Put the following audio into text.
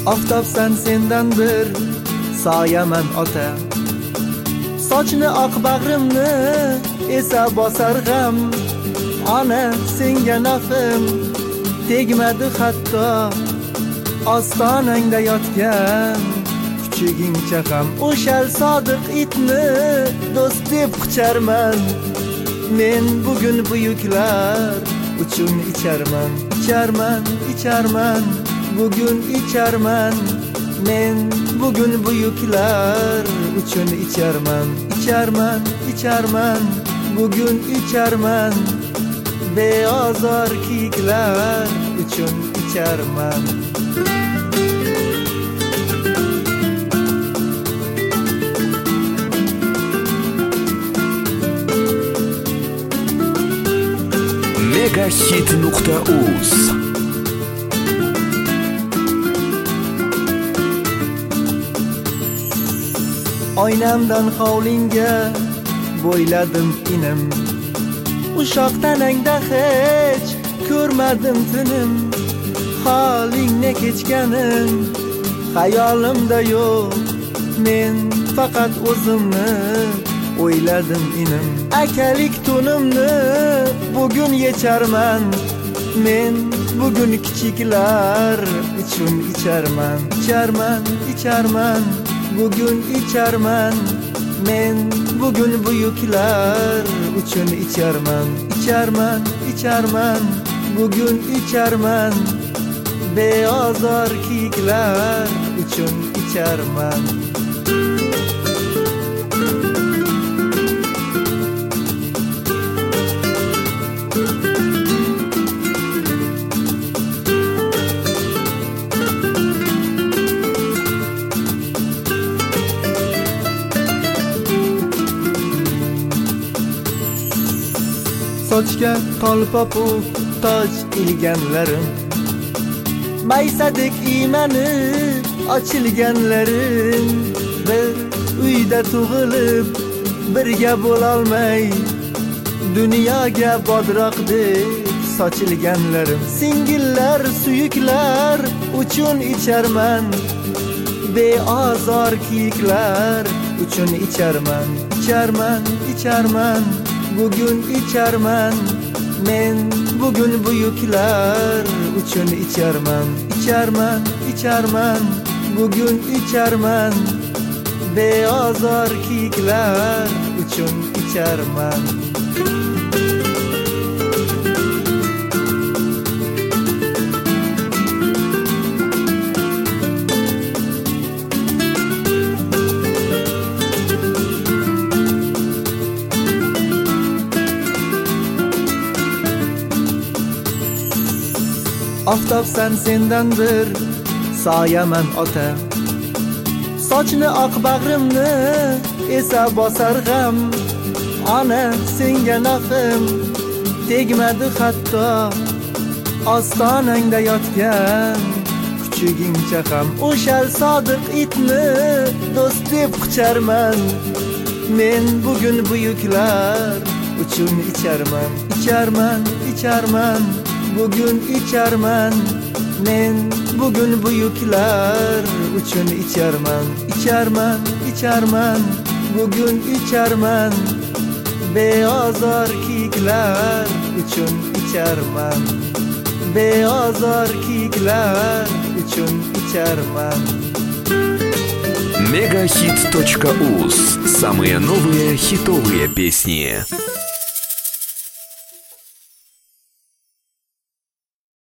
Oftobsan sendan bir soyaman ota. Sochni oq bag'rimni esa bosar g'am. Ona senga nafim tegmadi hatto. Ostonangda yotgan kuchugingcha ham o'shal sodiq itni do'st deb qucharman. Men bugun buyuklar uchun icharman, icharman, icharman. Bugun icharman. Men bugun buyuklar uchun icharman, icharman, icharman. Bugun icharman. Beozor kiyiklar uchun icharman. Megahit.uz Oynamdan hovlingga bo'yladim inim. Ushoq tanangda hech ko'rmadim tinim. Holingni kechganim xayolimda yo'q. Men faqat o'zimni o'yladim inim. Akalik tunimni bugun yecharman. Men bugun kichiklar uchun icharman, icharman, icharman. Bugun icharman. Men bugun buyuklar uchun icharman, icharman, icharman. Bugun icharman. Beozor kiyiklar uchun icharman. Sochga tolpopuk toj ilganlarim, maysadek iymanib ochilganlarim. Bir uyda tug'ilib birga bo'lolmay dunyoga bodroqdek sochilganlarim. Singillar, suyuklar uchun icharman. Beozor kiyiklar uchun icharman, icharman, icharman. Bugun icharman. Men bugun buyuklar uchun icharman, icharman, icharman. Bugun icharman. Beozor kiyiklar uchun icharman. Oftobsan sendan bir soyaman ota. Sochni oq bag'rimni esa bosar g'am. Ona senga nafim tegmadi hatto. Ostonangda yotgan kuchugingcha ham o'shal sodiq itni do'st deb qucharman. Men bugun buyuklar uchun icharman, icharman, icharman. Bugun icharman. Men bugun buyuklar uchun icharman, icharman, icharman. Bugun icharman. Beozor kiyiklar uchun icharman. Beozor kiyiklar uchun icharman. Megahit.uz. Самые новые хитовые песни.